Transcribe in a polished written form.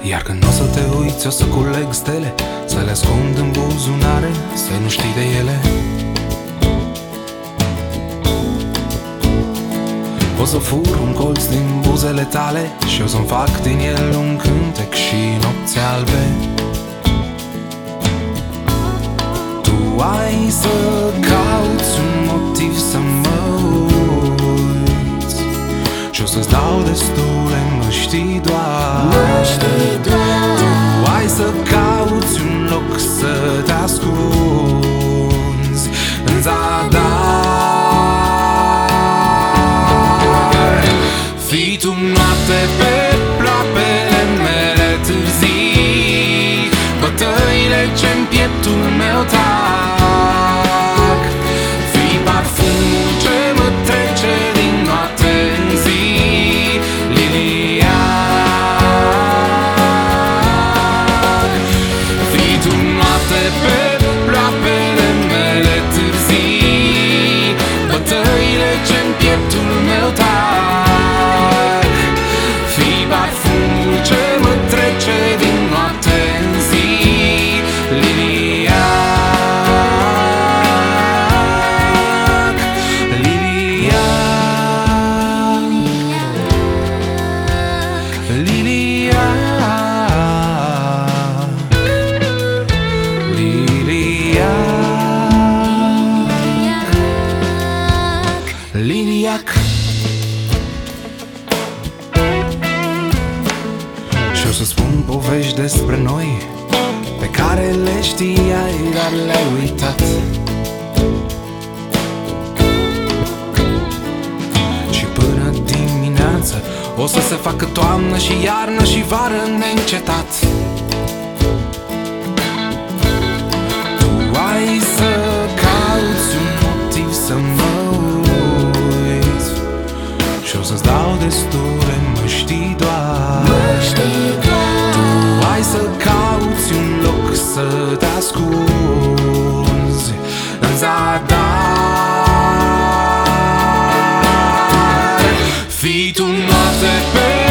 Iar când o să te uiți, o să culeg stele, să le ascund în buzunare, să nu știi de ele. O să fur un colț din buzele tale și o să-mi fac din el un cântec și nopți albe. Tu ai să cauți un motiv să mă uiți și o să-ți dau destule, mă știi doar. Tu ai să cauți un loc să te ascunzi în zadar. Fii tu noapte pe ploapele mele târzii, bătăile ce-n pieptul meu tac. Fii parfumul ce mă trece din noapte în zi, liliac. Fii tu noapte pe ploapele mele târzii, bătăile ce-n pieptul meu tac. Liliac. Și o să spun povești despre noi pe care le știai, dar le-ai uitat. Și până dimineață o să se facă toamnă și iarnă și vară neîncetat. Tu ai să cauți un motiv să mă uiți și o să-ți dau destule, mă știi doar. Tu ai să cauți un loc să te ascunzi în zadar. Fii tu noapte pe